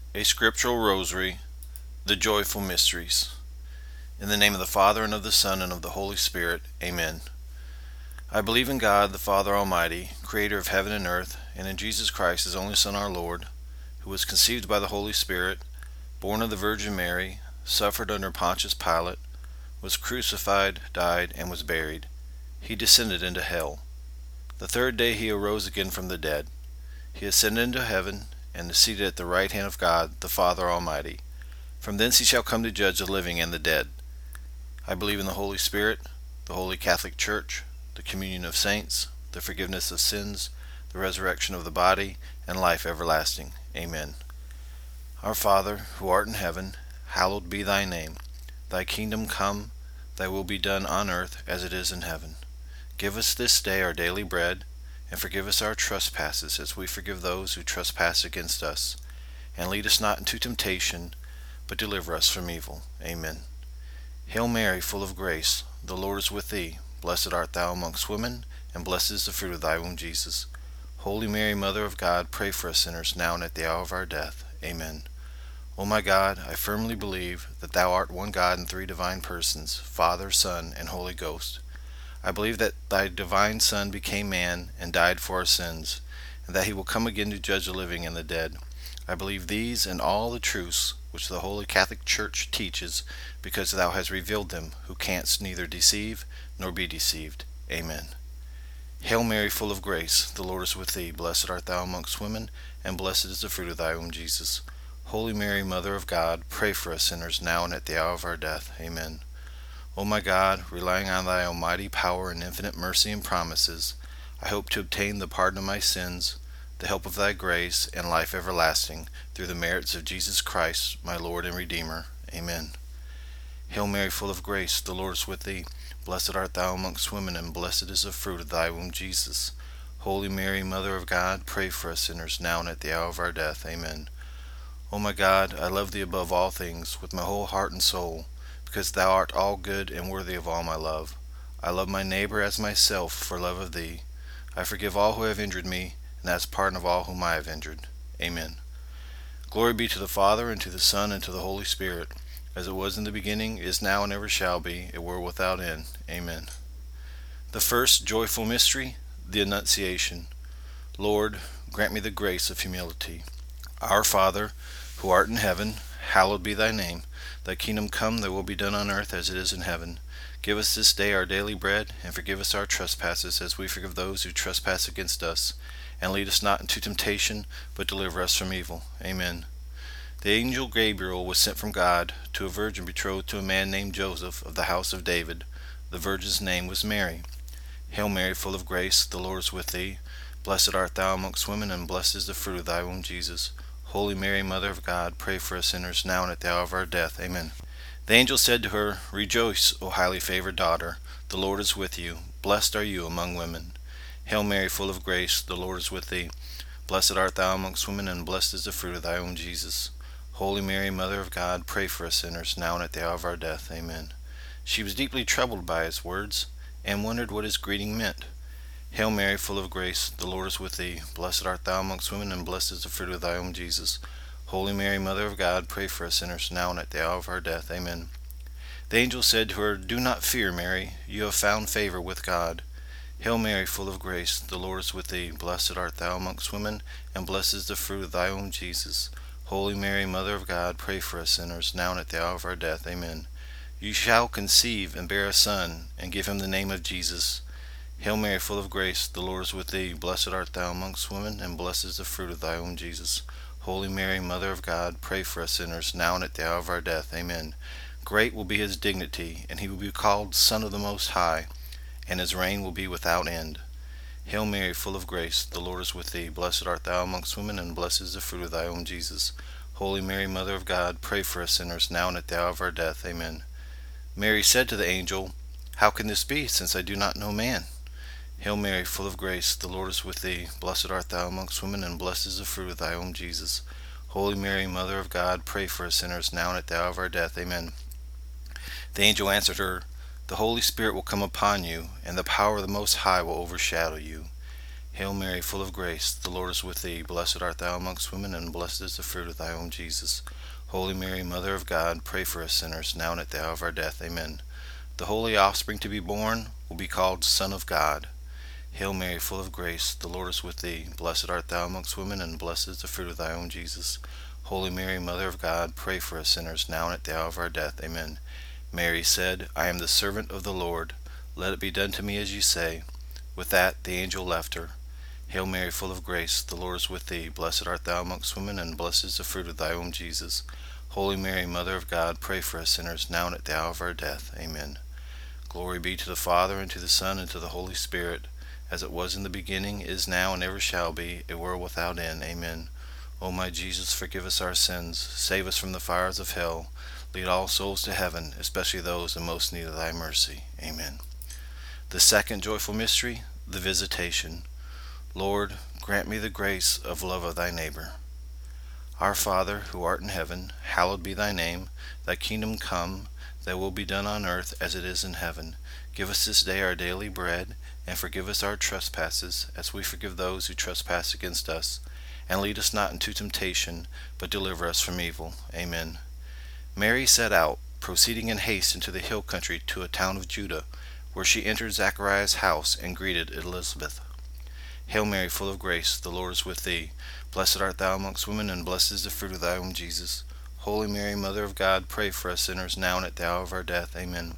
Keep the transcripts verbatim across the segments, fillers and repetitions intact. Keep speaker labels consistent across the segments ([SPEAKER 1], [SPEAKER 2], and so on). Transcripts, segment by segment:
[SPEAKER 1] A Scriptural Rosary, the Joyful Mysteries. In the name of the Father, and of the Son, and of the Holy Spirit. Amen. I believe in God, the Father Almighty, creator of heaven and earth, and in Jesus Christ, his only Son, our Lord, who was conceived by the Holy Spirit, born of the Virgin Mary, suffered under Pontius Pilate, was crucified, died, and was buried. He descended into hell. The third day he arose again from the dead. He ascended into heaven, and is seated at the right hand of God, the Father Almighty. From thence he shall come to judge the living and the dead. I believe in the Holy Spirit, the Holy Catholic Church, the communion of saints, the forgiveness of sins, the resurrection of the body, and life everlasting. Amen. Our Father, who art in heaven, hallowed be thy name. Thy kingdom come, thy will be done on earth as it is in heaven. Give us this day our daily bread, and forgive us our trespasses, as we forgive those who trespass against us. And lead us not into temptation, but deliver us from evil. Amen. Hail Mary, full of grace, the Lord is with thee. Blessed art thou amongst women, and blessed is the fruit of thy womb, Jesus. Holy Mary, Mother of God, pray for us sinners, now and at the hour of our death. Amen. O my God, I firmly believe that thou art one God in three divine persons, Father, Son, and Holy Ghost. I believe that thy divine Son became man and died for our sins, and that he will come again to judge the living and the dead. I believe these and all the truths which the Holy Catholic Church teaches, because thou hast revealed them, who canst neither deceive nor be deceived. Amen. Hail Mary, full of grace, the Lord is with thee. Blessed art thou amongst women, and blessed is the fruit of thy womb, Jesus. Holy Mary, Mother of God, pray for us sinners, now and at the hour of our death. Amen. O my God, relying on thy almighty power and infinite mercy and promises, I hope to obtain the pardon of my sins, the help of thy grace, and life everlasting, through the merits of Jesus Christ, my Lord and Redeemer. Amen. Hail Mary, full of grace, the Lord is with thee. Blessed art thou amongst women, and blessed is the fruit of thy womb, Jesus. Holy Mary, Mother of God, pray for us sinners, now and at the hour of our death. Amen. O my God, I love thee above all things, with my whole heart and soul, because thou art all good and worthy of all my love. I love my neighbor as myself for love of thee. I forgive all who have injured me, and ask pardon of all whom I have injured. Amen. Glory be to the Father, and to the Son, and to the Holy Spirit, as it was in the beginning, is now, and ever shall be, a world without end. Amen. The first joyful mystery, the Annunciation. Lord, grant me the grace of humility. Our Father, who art in heaven, hallowed be thy name. Thy kingdom come, thy will be done on earth as it is in heaven. Give us this day our daily bread, and forgive us our trespasses, as we forgive those who trespass against us. And lead us not into temptation, but deliver us from evil. Amen. The angel Gabriel was sent from God to a virgin betrothed to a man named Joseph of the house of David. The virgin's name was Mary. Hail Mary, full of grace, the Lord is with thee. Blessed art thou amongst women, and blessed is the fruit of thy womb, Jesus. Holy Mary, Mother of God, pray for us sinners, now and at the hour of our death. Amen. The angel said to her, Rejoice, O highly favored daughter, the Lord is with you. Blessed are you among women. Hail Mary, full of grace, the Lord is with thee. Blessed art thou amongst women, and blessed is the fruit of thy womb, Jesus. Holy Mary, Mother of God, pray for us sinners, now and at the hour of our death. Amen. She was deeply troubled by his words, and wondered what his greeting meant. Hail Mary, full of grace, the Lord is with thee. Blessed art thou amongst women, and blessed is the fruit of thy womb, Jesus. Holy Mary, Mother of God, pray for us sinners, now and at the hour of our death. Amen. The angel said to her, Do not fear, Mary, you have found favor with God. Hail Mary, full of grace, the Lord is with thee. Blessed art thou amongst women, and blessed is the fruit of thy womb, Jesus. Holy Mary, Mother of God, pray for us sinners, now and at the hour of our death. Amen. You shall conceive and bear a son, and give him the name of Jesus. Hail Mary, full of grace, the Lord is with thee. Blessed art thou amongst women, and blessed is the fruit of thy womb, Jesus. Holy Mary, Mother of God, pray for us sinners, now and at the hour of our death. Amen. Great will be his dignity, and he will be called Son of the Most High, and his reign will be without end. Hail Mary, full of grace, the Lord is with thee. Blessed art thou amongst women, and blessed is the fruit of thy womb, Jesus. Holy Mary, Mother of God, pray for us sinners, now and at the hour of our death. Amen. Mary said to the angel, How can this be, since I do not know man? Hail Mary, full of grace, the Lord is with thee. Blessed art thou amongst women, and blessed is the fruit of thy womb, Jesus. Holy Mary, Mother of God, pray for us sinners, now and at the hour of our death. Amen. The angel answered her, The Holy Spirit will come upon you, and the power of the Most High will overshadow you. Hail Mary, full of grace, the Lord is with thee. Blessed art thou amongst women, and blessed is the fruit of thy womb, Jesus. Holy Mary, Mother of God, pray for us sinners, now and at the hour of our death. Amen. The holy offspring to be born will be called Son of God. Hail Mary, full of grace, the Lord is with thee. Blessed art thou amongst women, and blessed is the fruit of thy womb, Jesus. Holy Mary, Mother of God, pray for us sinners, now and at the hour of our death. Amen. Mary said, I am the servant of the Lord. Let it be done to me as you say. With that the angel left her. Hail Mary, full of grace, the Lord is with thee. Blessed art thou amongst women, and blessed is the fruit of thy womb, Jesus. Holy Mary, Mother of God, pray for us sinners, now and at the hour of our death. Amen. Glory be to the Father, and to the Son, and to the Holy Spirit, as it was in the beginning, is now, and ever shall be, a world without end. Amen. O my Jesus, forgive us our sins, save us from the fires of hell, lead all souls to heaven, especially those in most need of thy mercy. Amen. The second joyful mystery, the Visitation. Lord, grant me the grace of love of thy neighbor. Our Father, who art in heaven, hallowed be thy name. Thy kingdom come, thy will be done on earth as it is in heaven. Give us this day our daily bread, and forgive us our trespasses, as we forgive those who trespass against us. And lead us not into temptation, but deliver us from evil. Amen. Mary set out, proceeding in haste into the hill country to a town of Judah, where she entered Zacharias' house and greeted Elizabeth. Hail Mary, full of grace, the Lord is with thee. Blessed art thou amongst women, and blessed is the fruit of thy womb, Jesus. Holy Mary, Mother of God, pray for us sinners, now and at the hour of our death. Amen.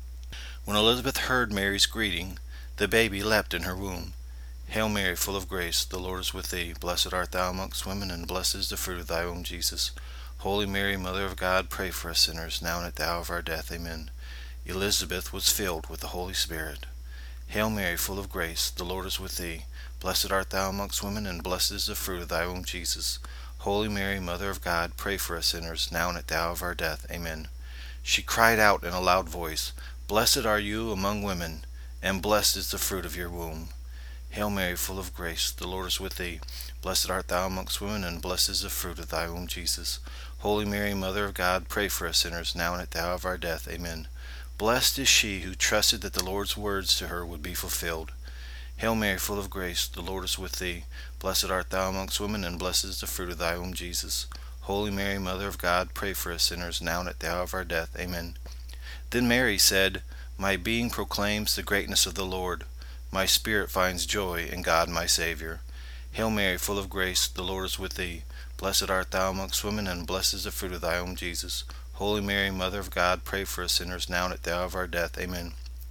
[SPEAKER 1] When Elizabeth heard Mary's greeting, the baby leapt in her womb. Hail Mary, full of grace, the Lord is with thee. Blessed art thou amongst women, and blessed is the fruit of thy womb, Jesus. Holy Mary, Mother of God, pray for us sinners, now and at the hour of our death. Amen. Elizabeth was filled with the Holy Spirit. Hail Mary, full of grace, the Lord is with thee. Blessed art thou amongst women, and blessed is the fruit of thy womb, Jesus. Holy Mary, Mother of God, pray for us sinners, now and at the hour of our death. Amen. She cried out in a loud voice, Blessed are you among women, and blessed is the fruit of your womb. Hail Mary, full of grace, the Lord is with thee. Blessed art thou amongst women, and blessed is the fruit of thy womb, Jesus. Holy Mary, Mother of God, pray for us sinners, now and at the hour of our death. Amen. Blessed is she who trusted that the Lord's words to her would be fulfilled. Hail Mary, full of grace, the Lord is with thee. Blessed art thou amongst women, and blessed is the fruit of thy womb, Jesus. Holy Mary, Mother of God, pray for us sinners, now and at the hour of our death. Amen. Then Mary said, My being proclaims the greatness of the Lord. My spirit finds joy in God my Savior. Hail Mary, full of grace, the Lord is with thee. Blessed art thou amongst women, and blessed is the fruit of thy womb, Jesus. Holy Mary, Mother of God, pray for us sinners, now and at the hour of our death. Amen.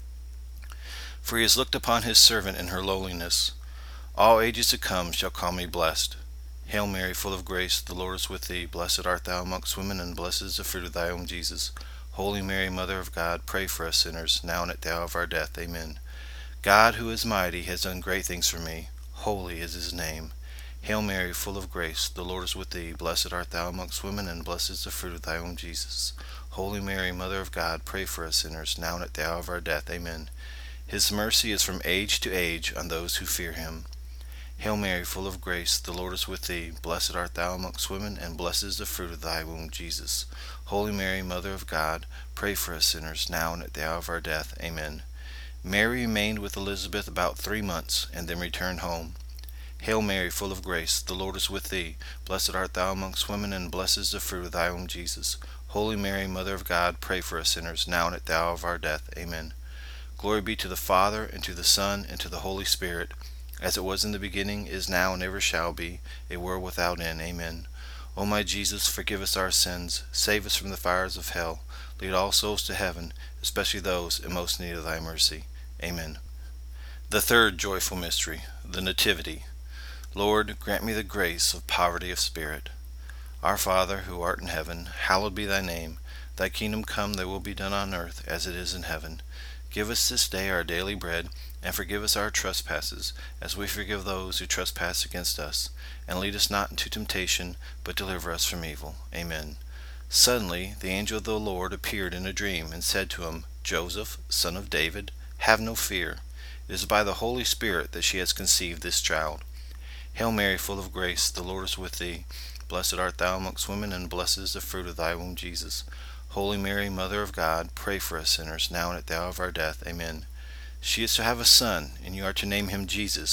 [SPEAKER 1] For he has looked upon his servant in her lowliness. All ages to come shall call me blessed. Hail Mary, full of grace, the Lord is with thee. Blessed art thou amongst women, and blessed is the fruit of thy womb, Jesus. Holy Mary, Mother of God, pray for us sinners, now and at the hour of our death. Amen. God, who is mighty, has done great things for me. Holy is his name. Hail Mary, full of grace, the Lord is with thee. Blessed art thou amongst women, and blessed is the fruit of thy womb, Jesus. Holy Mary, Mother of God, pray for us sinners, now and at the hour of our death. Amen. His mercy is from age to age on those who fear him. Hail Mary, full of grace, the Lord is with thee. Blessed art thou amongst women, and blessed is the fruit of thy womb, Jesus. Holy Mary, Mother of God, pray for us sinners, now and at the hour of our death. Amen. Mary remained with Elizabeth about three months, and then returned home. Hail Mary, full of grace, the Lord is with thee. Blessed art thou amongst women, and blessed is the fruit of thy womb, Jesus. Holy Mary, Mother of God, pray for us sinners, now and at the hour of our death. Amen. Glory be to the Father, and to the Son, and to the Holy Spirit, as it was in the beginning, is now, and ever shall be, a world without end. Amen. O my Jesus, forgive us our sins, save us from the fires of hell, lead all souls to heaven, especially those in most need of thy mercy. Amen. The third joyful mystery, the Nativity. Lord, grant me the grace of poverty of spirit. Our Father, who art in heaven, hallowed be thy name. Thy kingdom come, thy will be done on earth as it is in heaven. Give us this day our daily bread, and forgive us our trespasses, as we forgive those who trespass against us. And lead us not into temptation, but deliver us from evil. Amen. Suddenly the angel of the Lord appeared in a dream, and said to him, Joseph, son of David, have no fear. It is by the Holy Spirit that she has conceived this child. Hail Mary, full of grace, the Lord is with thee. Blessed art thou amongst women, and blessed is the fruit of thy womb, Jesus. Holy Mary, Mother of God, pray for us sinners, now and at the hour of our death. Amen. She is to have a son, and you are to name him Jesus,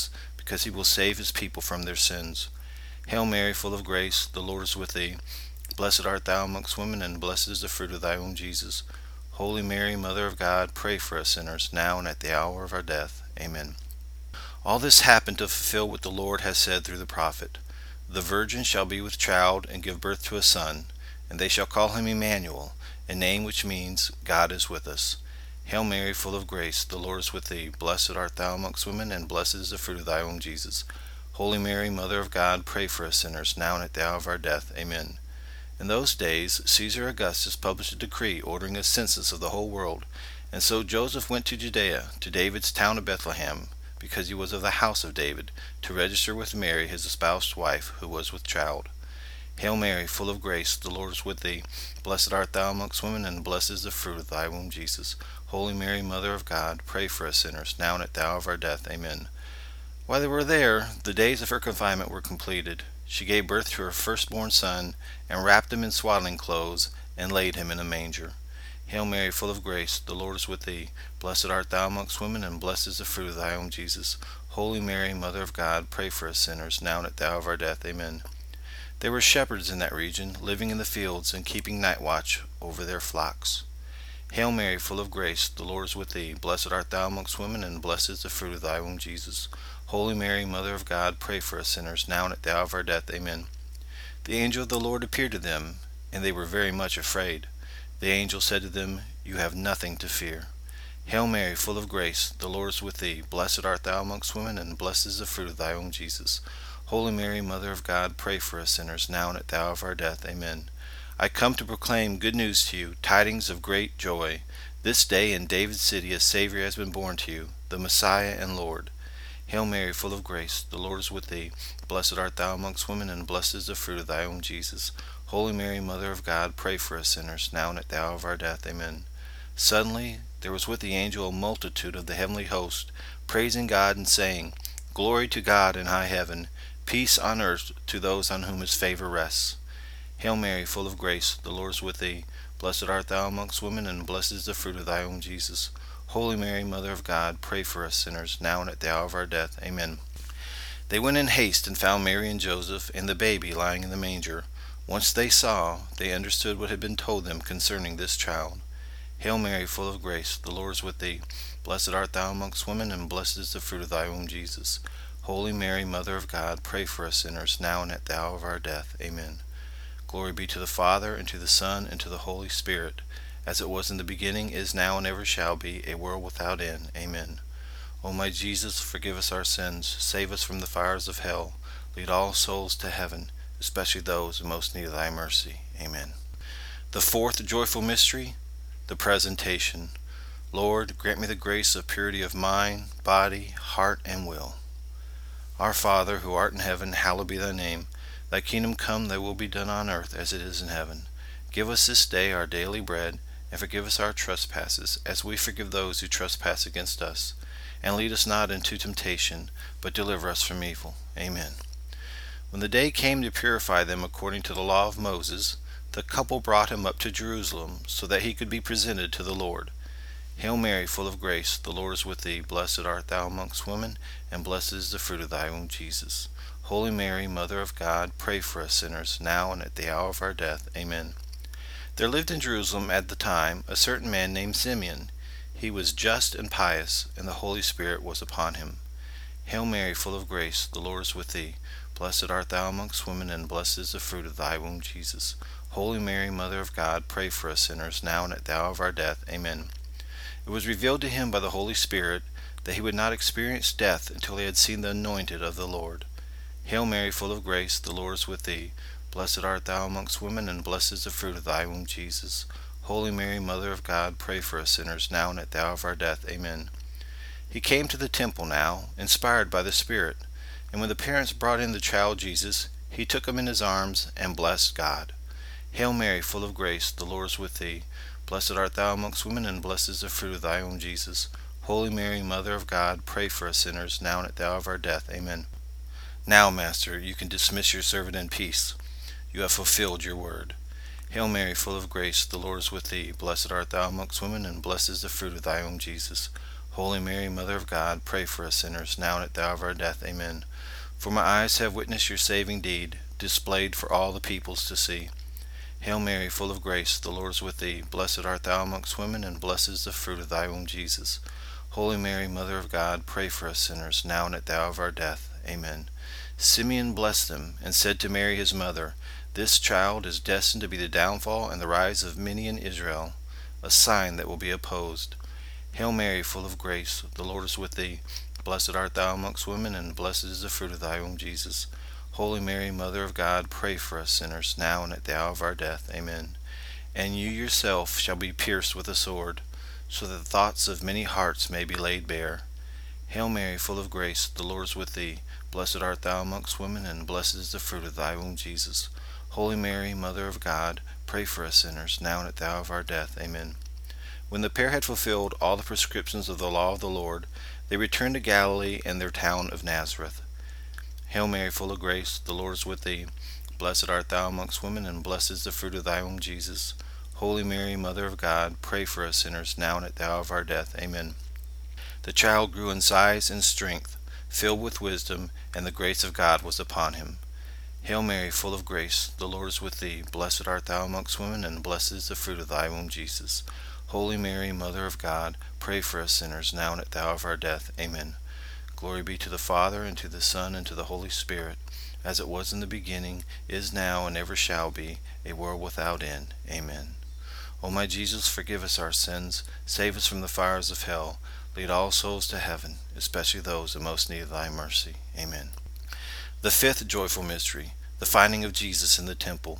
[SPEAKER 1] because he will save his people from their sins. Hail Mary, full of grace, the Lord is with thee. Blessed art thou amongst women, and blessed is the fruit of thy womb, Jesus. Holy Mary, Mother of God, pray for us sinners, now and at the hour of our death. Amen. All this happened to fulfill what the Lord has said through the prophet. The virgin shall be with child and give birth to a son, and they shall call him Emmanuel, a name which means God is with us. Hail Mary, full of grace, the Lord is with thee. Blessed art thou amongst women, and blessed is the fruit of thy womb, Jesus. Holy Mary, Mother of God, pray for us sinners, now and at the hour of our death. Amen. In those days, Caesar Augustus published a decree ordering a census of the whole world, and so Joseph went to Judea, to David's town of Bethlehem, because he was of the house of David, to register with Mary, his espoused wife, who was with child. Hail Mary, full of grace, the Lord is with thee. Blessed art thou amongst women, and blessed is the fruit of thy womb, Jesus. Holy Mary, Mother of God, pray for us sinners, now and at the hour of our death. Amen. While they were there, the days of her confinement were completed. She gave birth to her firstborn son, and wrapped him in swaddling clothes, and laid him in a manger. Hail Mary, full of grace, the Lord is with thee. Blessed art thou amongst women, and blessed is the fruit of thy womb, Jesus. Holy Mary, Mother of God, pray for us sinners, now and at the hour of our death. Amen. There were shepherds in that region, living in the fields, and keeping night watch over their flocks. Hail Mary, full of grace, the Lord is with thee. Blessed art thou amongst women, and blessed is the fruit of thy womb, Jesus. Holy Mary, Mother of God, pray for us sinners, now and at the hour of our death. Amen. The angel of the Lord appeared to them, and they were very much afraid. The angel said to them, You have nothing to fear. Hail Mary, full of grace, the Lord is with thee. Blessed art thou amongst women, and blessed is the fruit of thy womb, Jesus. Holy Mary, Mother of God, pray for us sinners, now and at the hour of our death. Amen. I come to proclaim good news to you, tidings of great joy. This day in David's city a Savior has been born to you, the Messiah and Lord. Hail Mary, full of grace, the Lord is with thee. Blessed art thou amongst women, and blessed is the fruit of thy womb, Jesus. Holy Mary, Mother of God, pray for us sinners, now and at the hour of our death. Amen. Suddenly there was with the angel a multitude of the heavenly host, praising God and saying, Glory to God in high heaven, peace on earth to those on whom his favor rests. Hail Mary, full of grace, the Lord is with thee. Blessed art thou amongst women, and blessed is the fruit of thy womb, Jesus. Holy Mary, Mother of God, pray for us sinners, now and at the hour of our death. Amen. They went in haste and found Mary and Joseph and the baby lying in the manger. Once they saw, they understood what had been told them concerning this child. Hail Mary, full of grace, the Lord is with thee. Blessed art thou amongst women, and blessed is the fruit of thy womb, Jesus. Holy Mary, Mother of God, pray for us sinners, now and at the hour of our death. Amen. Glory be to the Father, and to the Son, and to the Holy Spirit, as it was in the beginning, is now, and ever shall be, a world without end. Amen. O my Jesus, forgive us our sins, save us from the fires of hell, lead all souls to heaven, especially those in most need of thy mercy. Amen. The fourth joyful mystery, the presentation. Lord, grant me the grace of purity of mind, body, heart, and will. Our Father, who art in heaven, hallowed be thy name. Thy kingdom come, thy will be done on earth as it is in heaven. Give us this day our daily bread, and forgive us our trespasses, as we forgive those who trespass against us. And lead us not into temptation, but deliver us from evil. Amen. When the day came to purify them according to the law of Moses, the couple brought him up to Jerusalem, so that he could be presented to the Lord. Hail Mary, full of grace, the Lord is with thee. Blessed art thou amongst women, and blessed is the fruit of thy womb, Jesus. Holy Mary, Mother of God, pray for us sinners, now and at the hour of our death. Amen. There lived in Jerusalem at the time a certain man named Simeon. He was just and pious, and the Holy Spirit was upon him. Hail Mary, full of grace, the Lord is with thee. Blessed art thou amongst women, and blessed is the fruit of thy womb, Jesus. Holy Mary, Mother of God, pray for us sinners, now and at the hour of our death. Amen. It was revealed to him by the Holy Spirit that he would not experience death until he had seen the anointed of the Lord. Hail Mary, full of grace, the Lord is with thee. Blessed art thou amongst women, and blessed is the fruit of thy womb, Jesus. Holy Mary, Mother of God, pray for us sinners, now and at the hour of our death. Amen. He came to the temple now, inspired by the Spirit, and when the parents brought in the child Jesus, he took him in his arms and blessed God. Hail Mary, full of grace, the Lord is with thee. Blessed art thou amongst women, and blessed is the fruit of thy womb, Jesus. Holy Mary, Mother of God, pray for us sinners, now and at the hour of our death. Amen. Now, Master, you can dismiss your servant in peace. You have fulfilled your word. Hail Mary, full of grace, the Lord is with thee. Blessed art thou amongst women, and blessed is the fruit of thy womb, Jesus. Holy Mary, Mother of God, pray for us sinners, now and at the hour of our death. Amen. For my eyes have witnessed your saving deed, displayed for all the peoples to see. Hail Mary, full of grace, the Lord is with thee. Blessed art thou amongst women, and blessed is the fruit of thy womb, Jesus. Holy Mary, Mother of God, pray for us sinners, now and at the hour of our death. Amen. Simeon blessed them, and said to Mary his mother, This child is destined to be the downfall and the rise of many in Israel, a sign that will be opposed. Hail Mary, full of grace, the Lord is with thee. Blessed art thou amongst women, and blessed is the fruit of thy womb, Jesus. Holy Mary, Mother of God, pray for us sinners, now and at the hour of our death. Amen. And you yourself shall be pierced with a sword, so that the thoughts of many hearts may be laid bare. Hail Mary, full of grace, the Lord is with thee. Blessed art thou amongst women, and blessed is the fruit of thy womb, Jesus. Holy Mary, Mother of God, pray for us sinners, now and at the hour of our death. Amen. When the pair had fulfilled all the prescriptions of the law of the Lord, they returned to Galilee and their town of Nazareth. Hail Mary, full of grace, the Lord is with thee. Blessed art thou amongst women, and blessed is the fruit of thy womb, Jesus. Holy Mary, Mother of God, pray for us sinners, now and at the hour of our death. Amen. The child grew in size and strength, filled with wisdom, and the grace of God was upon him. Hail Mary, full of grace, the Lord is with thee. Blessed art thou amongst women, and blessed is the fruit of thy womb, Jesus. Holy Mary, Mother of God, pray for us sinners, now and at the hour of our death. Amen. Glory be to the Father, and to the Son, and to the Holy Spirit, as it was in the beginning, is now, and ever shall be, a world without end. Amen. O my Jesus, forgive us our sins, save us from the fires of hell, lead all souls to heaven, especially those in most need of thy mercy. Amen. The fifth joyful mystery, the finding of Jesus in the temple.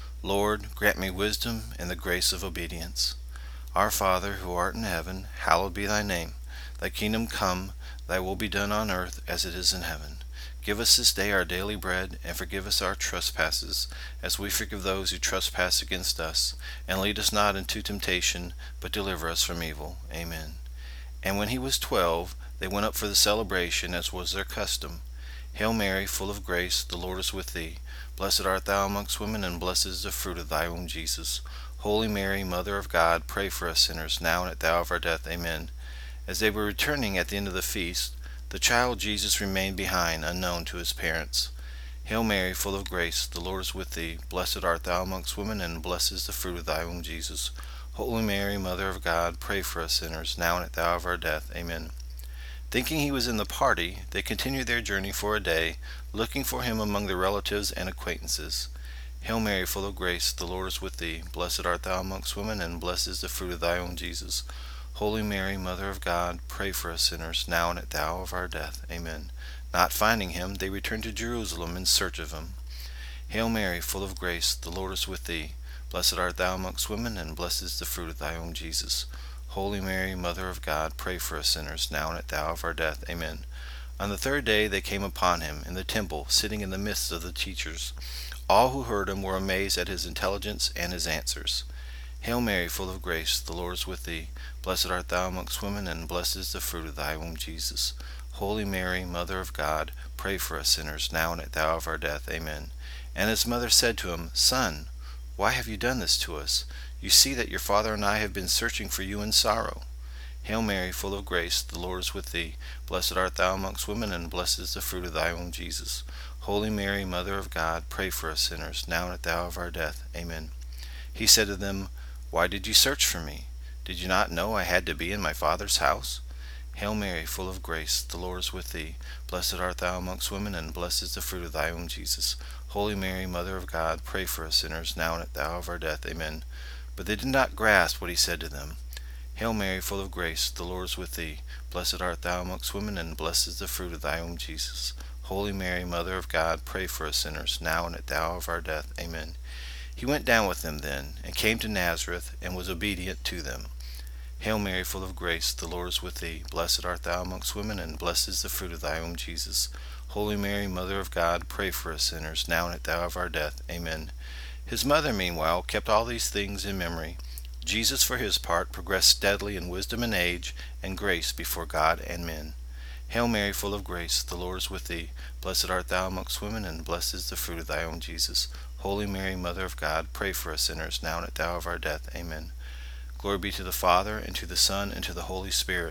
[SPEAKER 1] Lord, grant me wisdom and the grace of obedience. Our Father, who art in heaven, hallowed be thy name. Thy kingdom come, thy will be done on earth as it is in heaven. Give us this day our daily bread, and forgive us our trespasses, as we forgive those who trespass against us. And lead us not into temptation, but deliver us from evil. Amen. And when he was twelve, they went up for the celebration, as was their custom. Hail Mary, full of grace, the Lord is with thee. Blessed art thou amongst women, and blessed is the fruit of thy womb, Jesus. Holy Mary, Mother of God, pray for us sinners, now and at the hour of our death. Amen. As they were returning at the end of the feast, the child Jesus remained behind, unknown to his parents. Hail Mary, full of grace, the Lord is with thee. Blessed art thou amongst women, and blessed is the fruit of thy womb, Jesus. Holy Mary, Mother of God, pray for us sinners, now and at the hour of our death. Amen. Thinking he was in the party, they continued their journey for a day, looking for him among their relatives and acquaintances. Hail Mary, full of grace, the Lord is with thee. Blessed art thou amongst women, and blessed is the fruit of thy womb, Jesus. Holy Mary, Mother of God, pray for us sinners, now and at the hour of our death. Amen. Not finding him, they returned to Jerusalem in search of him. Hail Mary, full of grace, the Lord is with thee. Blessed art thou amongst women, and blessed is the fruit of thy womb, Jesus. Holy Mary, Mother of God, pray for us sinners, now and at the hour of our death. Amen. On the third day they came upon him in the temple, sitting in the midst of the teachers. All who heard him were amazed at his intelligence and his answers. Hail Mary, full of grace, the Lord is with thee. Blessed art thou amongst women, and blessed is the fruit of thy womb, Jesus. Holy Mary, Mother of God, pray for us sinners, now and at the hour of our death. Amen. And his mother said to him, Son, why have you done this to us? You see that your father and I have been searching for you in sorrow. Hail Mary, full of grace, the Lord is with thee. Blessed art thou amongst women, and blessed is the fruit of thy womb, Jesus. Holy Mary, Mother of God, pray for us sinners, now and at the hour of our death. Amen. He said to them, Why did you search for me? Did you not know I had to be in my Father's house? Hail Mary, full of grace, the Lord is with thee. Blessed art thou amongst women, and blessed is the fruit of thy womb, Jesus. Holy Mary, Mother of God, pray for us sinners, now and at the hour of our death. Amen. But they did not grasp what he said to them. Hail Mary, full of grace, the Lord is with thee. Blessed art thou amongst women, and blessed is the fruit of thy womb, Jesus. Holy Mary, Mother of God, pray for us sinners, now and at the hour of our death. Amen. He went down with them then, and came to Nazareth, and was obedient to them. Hail Mary, full of grace, the Lord is with thee. Blessed art thou amongst women, and blessed is the fruit of thy womb, Jesus. Holy Mary, Mother of God, pray for us sinners, now and at the hour of our death. Amen. His mother, meanwhile, kept all these things in memory. Jesus, for his part, progressed steadily in wisdom and age, and grace before God and men. Hail Mary, full of grace, the Lord is with thee. Blessed art thou amongst women, and blessed is the fruit of thy womb, Jesus. Holy Mary, Mother of God, pray for us sinners, now and at the hour of our death. Amen. Glory be to the Father, and to the Son, and to the Holy Spirit,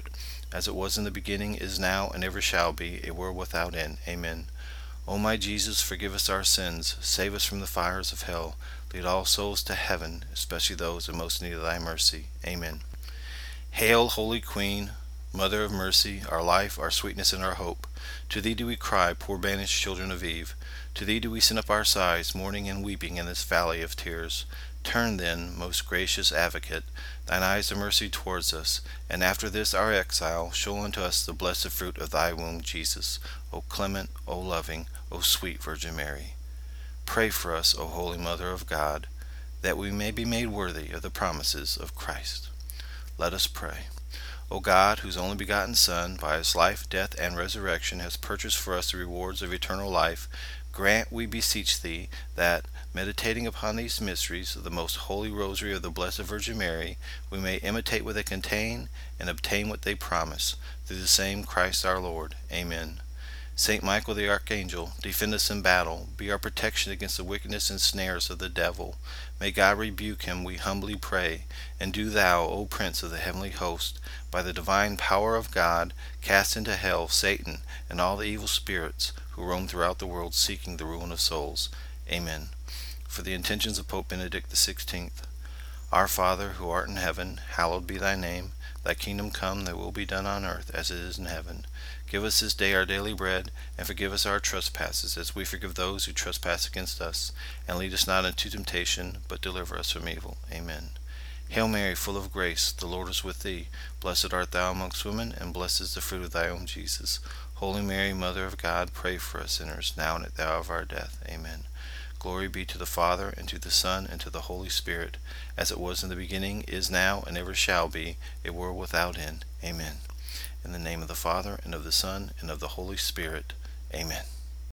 [SPEAKER 1] as it was in the beginning, is now, and ever shall be, a world without end. Amen. O my Jesus, forgive us our sins, save us from the fires of hell, lead all souls to heaven, especially those in most need of thy mercy. Amen. Hail, Holy Queen, Mother of mercy, our life, our sweetness, and our hope. To thee do we cry, poor banished children of Eve. To thee do we send up our sighs, mourning and weeping in this valley of tears. Turn then, most gracious Advocate, thine eyes of mercy towards us, and after this our exile, show unto us the blessed fruit of thy womb, Jesus. O clement, O loving, O sweet Virgin Mary. Pray for us, O Holy Mother of God, that we may be made worthy of the promises of Christ. Let us pray. O God, whose only begotten Son, by his life, death, and resurrection, has purchased for us the rewards of eternal life, grant, we beseech thee, that, meditating upon these mysteries of the most holy rosary of the Blessed Virgin Mary, we may imitate what they contain and obtain what they promise, through the same Christ our Lord. Amen. Saint Michael the Archangel, defend us in battle, be our protection against the wickedness and snares of the devil. May God rebuke him, we humbly pray. And do thou, O Prince of the heavenly host, by the divine power of God, cast into hell Satan and all the evil spirits who roam throughout the world seeking the ruin of souls. Amen. For the intentions of Pope Benedict the sixteenth. Our Father, who art in heaven, hallowed be thy name. Thy kingdom come, thy will be done on earth as it is in heaven. Give us this day our daily bread, and forgive us our trespasses, as we forgive those who trespass against us. And lead us not into temptation, but deliver us from evil. Amen. Hail Mary, full of grace, the Lord is with thee. Blessed art thou amongst women, and blessed is the fruit of thy womb, Jesus. Holy Mary, Mother of God, pray for us sinners, now and at the hour of our death. Amen. Glory be to the Father, and to the Son, and to the Holy Spirit, as it was in the beginning, is now, and ever shall be, a world without end. Amen. In the name of the Father, and of the Son, and of the Holy Spirit. Amen.